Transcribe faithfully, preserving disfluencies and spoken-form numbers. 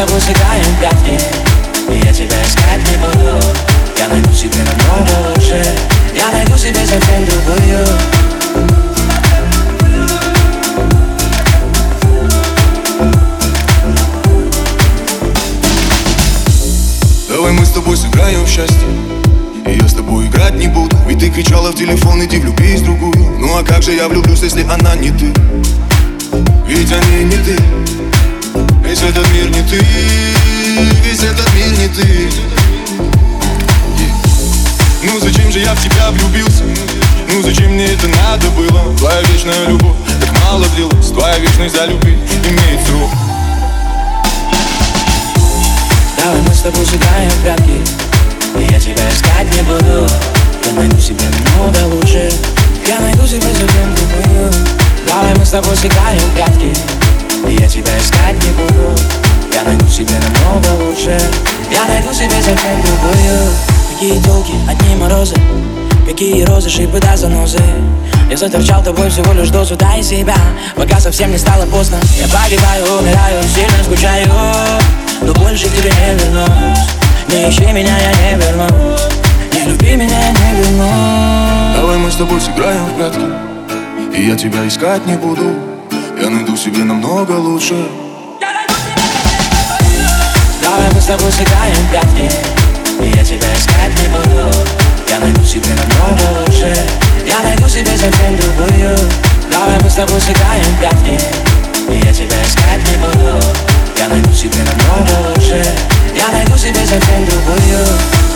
тобой сыграем прятки, и я тебя искать не буду. Я найду себе намного лучше, я найду себе совсем другую. Давай мы с тобой сыграем в счастье, и я с тобой играть не буду. Ведь ты кричала в телефон: иди влюбись в другую. Ну а как же я влюблюсь, если она не ты? Ведь они не ты. Весь этот мир не ты, весь этот мир не ты. yeah. Ну зачем же я в тебя влюбился? Ну зачем мне это надо было? Твоя вечная любовь так мало длилась, твоя вечность за любви имеет срок. Давай мы с тобой сыграем в прятки, и я тебя искать не буду. Я найду себе намного лучше, я найду себе совсем другую. Давай мы с тобой сыграем в прятки, и я тебя искать не буду. Я найду себе намного лучше, я найду себе совсем другую. Какие толки, одни морозы, какие розы, шипы да занозы. Я заторчал тобой всего лишь дозу, дай себя, пока совсем не стало поздно. Я погибаю, умираю, сильно скучаю, но больше к тебе не вернусь. Не ищи меня, я не вернусь. Не люби меня, я не вернусь. Давай мы с тобой сыграем в прятки, и я тебя искать не буду. Я найду себе намного лучше. Давай мы с тобой сыграем в прятки, и я тебя искать не буду. Я найду себе намного лучше, я найду себе совсем другую. Давай мы с тобой сыграем в прятки, и я тебя искать не буду. Я найду себе намного лучше, я найду себе совсем другую.